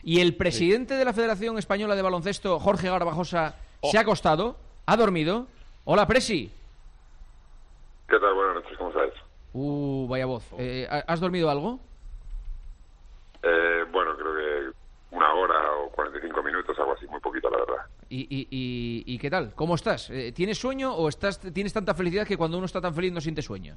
Y el presidente de la Federación Española de Baloncesto, Jorge Garbajosa, se ha acostado, ha dormido. Hola, Presi. ¿Qué tal? Buenas noches, ¿cómo estás? Vaya voz. ¿Has dormido algo? Bueno, creo que una hora o 45 minutos, algo así, muy poquito, la verdad. ¿Y qué tal? ¿Cómo estás? ¿Tienes sueño o tienes tanta felicidad que cuando uno está tan feliz no siente sueño?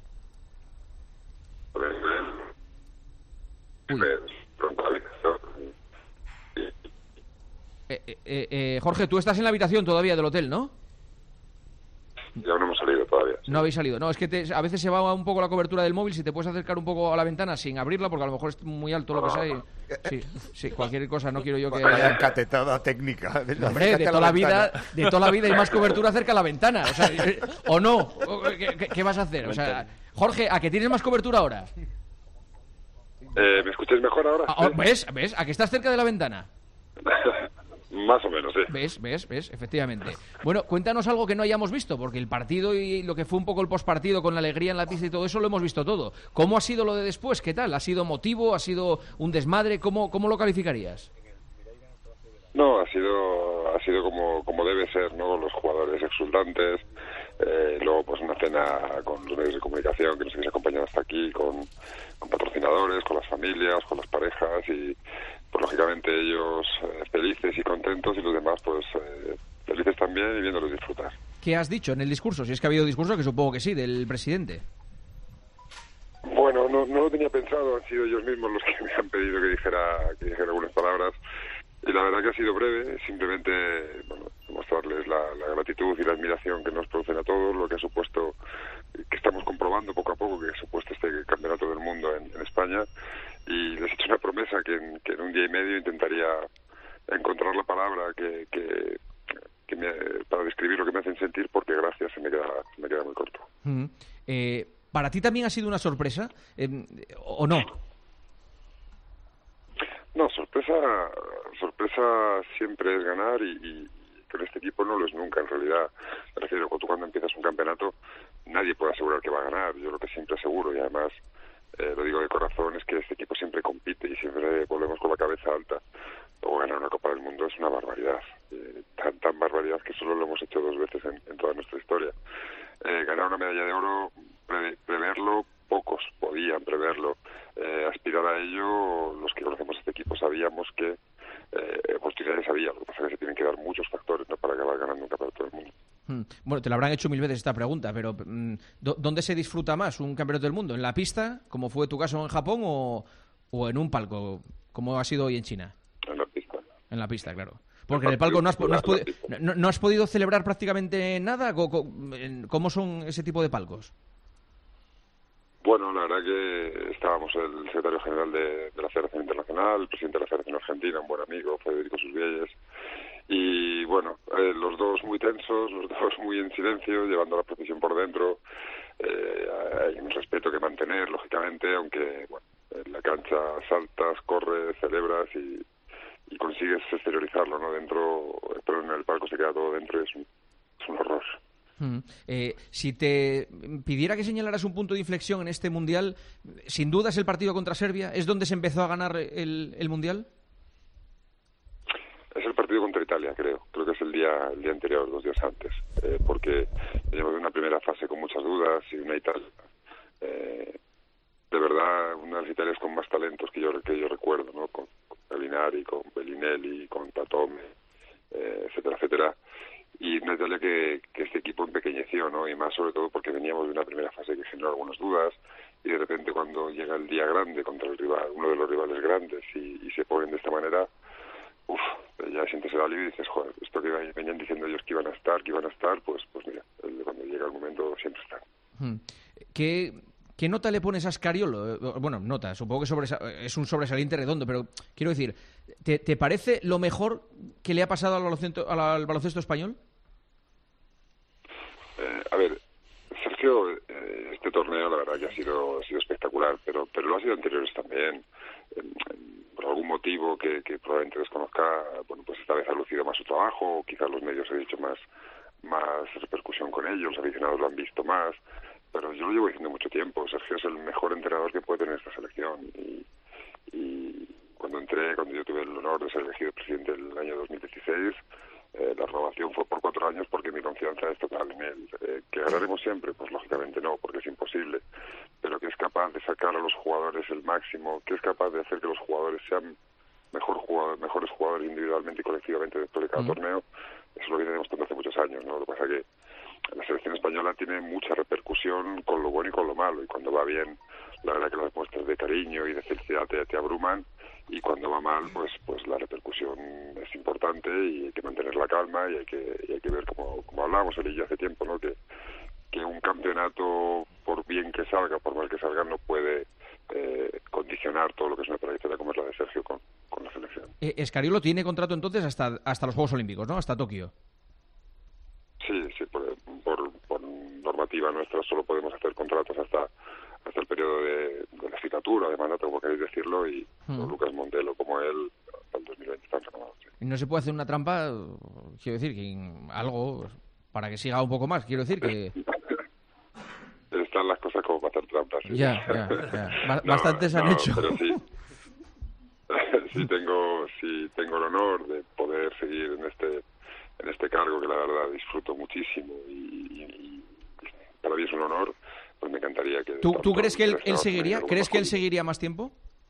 Jorge, tú estás en la habitación todavía del hotel, ¿no? Ya no hemos salido todavía. Sí. No habéis salido. No, es que a veces se va un poco la cobertura del móvil. Si te puedes acercar un poco a la ventana sin abrirla, porque a lo mejor es muy alto lo que sea. Sí, cualquier cosa. No quiero yo que... Vaya catetada técnica. Hombre, de toda la vida hay más cobertura cerca de la ventana. O sea, ¿o no? ¿Qué vas a hacer? O sea, Jorge, ¿a que tienes más cobertura ahora? ¿Me escucháis mejor ahora? ¿Ves? ¿A que estás cerca de la ventana? Más o menos, sí. ¿Ves? Efectivamente. Bueno, cuéntanos algo que no hayamos visto, porque el partido y lo que fue un poco el postpartido con la alegría en la pista y todo eso lo hemos visto todo. ¿Cómo ha sido lo de después? ¿Qué tal? ¿Ha sido emotivo? ¿Ha sido un desmadre? ¿Cómo lo calificarías? No, ha sido como debe ser, ¿no? Los jugadores exultantes, luego pues una cena con los medios de comunicación que nos habéis acompañado hasta aquí, con patrocinadores, con las familias, con las parejas y pues lógicamente ellos felices y contentos y los demás pues felices también y viéndolos disfrutar. ¿Qué has dicho en el discurso? Si es que ha habido discurso, que supongo que sí, del presidente. Bueno, no lo tenía pensado, han sido ellos mismos los que me han pedido que dijera algunas palabras. Y la verdad que ha sido breve, simplemente demostrarles la gratitud y la admiración que nos producen a todos, lo que ha supuesto, que estamos comprobando poco a poco, que ha supuesto este campeonato del mundo en España. Y les he hecho una promesa que en un día y medio intentaría encontrar la palabra para describir lo que me hacen sentir, porque gracias se me queda muy corto. ¿Para ti también ha sido una sorpresa o no? No, sorpresa siempre es ganar y con este equipo no lo es nunca, en realidad. Me refiero, cuando empiezas un campeonato, nadie puede asegurar que va a ganar. Yo lo que siempre aseguro, y además lo digo de corazón, es que este equipo siempre compite y siempre volvemos con la cabeza alta. Luego ganar una Copa del Mundo es una barbaridad, tan barbaridad que solo lo hemos hecho 2 veces en toda nuestra historia. Ganar una medalla de oro, preverlo, pocos podían preverlo. Aspirar a ello, los que conocemos este equipo sabíamos que oportunidades había. Lo que pasa es que se tienen que dar muchos factores, ¿no?, para acabar ganando un campeonato del mundo. Bueno, te lo habrán hecho 1000 veces esta pregunta, pero ¿dónde se disfruta más un campeonato del mundo? ¿En la pista, como fue tu caso en Japón, o en un palco, como ha sido hoy en China? En la pista. En la pista, claro. Porque en el palco no has podido celebrar prácticamente nada. ¿Cómo son ese tipo de palcos? Bueno, la verdad que estábamos el secretario general de la Federación Internacional, el presidente de la Federación Argentina, un buen amigo, Federico Susbielles, y bueno, los dos muy tensos, los dos muy en silencio, llevando la procesión por dentro. Hay un respeto que mantener, lógicamente, aunque bueno, en la cancha saltas, corres, celebras y consigues exteriorizarlo, ¿no? Dentro, pero en el palco se queda todo dentro y es un horror. Si te pidiera que señalaras un punto de inflexión en este Mundial, sin duda es el partido contra Serbia. ¿Es donde se empezó a ganar el Mundial? Es el partido contra Italia, creo que es el día anterior, 2 días antes, porque veníamos de una primera fase con muchas dudas y una Italia, de verdad, una de las Italias con más talentos que yo recuerdo, ¿no? Con Gallinari, con Bellinelli, con Tatome, etcétera. Y una Italia que este equipo empequeñeció, ¿no? Y más sobre todo porque veníamos de una primera fase que generó algunas dudas y de repente cuando llega el día grande contra el rival, uno de los rivales grandes y se ponen de esta manera, ya sientes el alivio y dices, joder, esto que venían diciendo ellos que iban a estar, pues mira, cuando llega el momento siempre están. ¿Qué nota le pones a Scariolo? Bueno, nota, supongo que es un sobresaliente redondo, pero quiero decir, ¿te parece lo mejor que le ha pasado al baloncesto español? A ver, Sergio, este torneo la verdad que ha sido espectacular, pero lo ha sido anteriores también. Por algún motivo que probablemente desconozca, bueno, pues esta vez ha lucido más su trabajo, o quizás los medios han hecho más repercusión con ellos, los aficionados lo han visto más, pero yo lo llevo diciendo mucho tiempo, Sergio es el mejor entrenador que puede tener esta selección y cuando yo tuve el honor de ser elegido presidente el año 2016, la renovación fue por 4 años porque mi confianza es total en él. ¿Que ganaremos siempre? Pues lógicamente no, porque es imposible. Pero que es capaz de sacar a los jugadores el máximo, que es capaz de hacer que los jugadores sean mejores jugadores individualmente y colectivamente después de cada torneo, eso es lo que tenemos hace muchos años, ¿no? Lo que pasa es que la selección española tiene mucha repercusión con lo bueno y con lo malo, y cuando va bien, la verdad que las muestras de cariño y de felicidad te abruman, y cuando va mal, pues la repercusión es importante y hay que mantener la calma y hay que ver, como hablábamos él y yo hace tiempo, ¿no? Que un campeonato, por bien que salga, por mal que salga, no puede condicionar todo lo que es una trayectoria como es la de Sergio con la selección. Escariolo tiene contrato entonces hasta los Juegos Olímpicos, ¿no? Hasta Tokio. Sí, por normativa nuestra solo podemos hacer contratos hasta el periodo de legislatura, de mandato, como queréis decirlo, y Lucas Montelo como él hasta el 2020 están renovados. Sí. ¿No se puede hacer una trampa? Quiero decir, que algo para que siga un poco más, quiero decir que... Están las cosas como para hacer trampas. ¿Sí? Ya. Bastantes han hecho. Pero sí. sí tengo el honor de poder seguir en este cargo, que la verdad disfruto muchísimo y para mí es un honor. Pues me encantaría que... ¿Tú crees que él seguiría? ¿Crees que él seguiría más tiempo?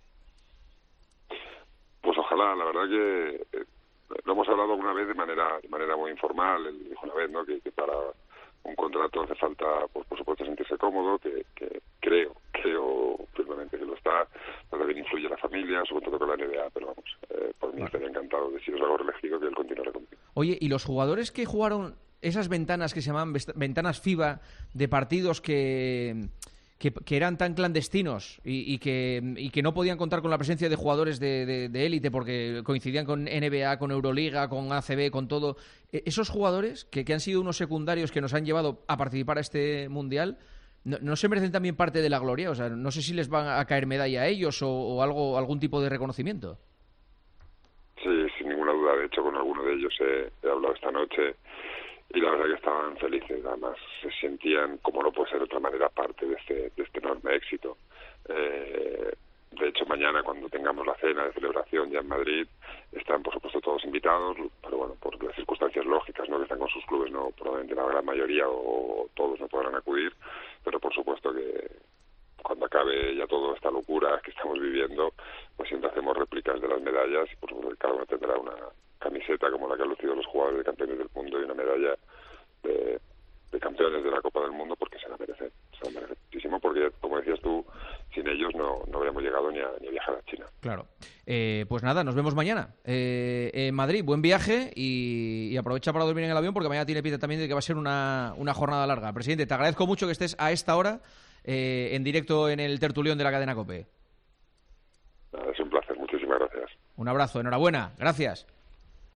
Pues ojalá, la verdad que lo hemos hablado alguna vez de manera muy informal. Él dijo una vez, ¿no?, que para un contrato hace falta, pues por supuesto, sentirse cómodo, que creo firmemente que lo está, pero también influye la familia, su contrato con la NBA, pero vamos, por mí estaría encantado de, si os hago reelegido, que él continuara conmigo. Oye, ¿y los jugadores que jugaron esas ventanas que se llaman ventanas FIBA de partidos que eran tan clandestinos y que no podían contar con la presencia de jugadores de élite porque coincidían con NBA, con Euroliga, con ACB, con todo? Esos jugadores que han sido unos secundarios que nos han llevado a participar a este Mundial, ¿no se merecen también parte de la gloria? O sea, no sé si les van a caer medalla a ellos o algún tipo de reconocimiento. Sí, sin ninguna duda. De hecho, con alguno de ellos he hablado esta noche. Y la verdad que estaban felices, además se sentían, como no puede ser de otra manera, parte de este enorme éxito. De hecho, mañana, cuando tengamos la cena de celebración ya en Madrid, están por supuesto todos invitados, pero bueno, por las circunstancias lógicas, ¿no?, que están con sus clubes, no, probablemente la gran mayoría o todos no podrán acudir, pero por supuesto que cuando acabe ya toda esta locura que estamos viviendo, pues siempre hacemos réplicas de las medallas y por supuesto cada uno tendrá una camiseta como la que han lucido los jugadores de campeones del mundo y una medalla de campeones de la Copa del Mundo, porque se la merecen muchísimo, porque como decías tú, sin ellos no habríamos llegado ni a viajar a China. Claro. Pues nada, nos vemos mañana en Madrid. Buen viaje y aprovecha para dormir en el avión, porque mañana tiene pinta también de que va a ser una jornada larga. Presidente, te agradezco mucho que estés a esta hora en directo en el tertulión de la cadena COPE. Es un placer, muchísimas gracias. Un abrazo, enhorabuena, gracias.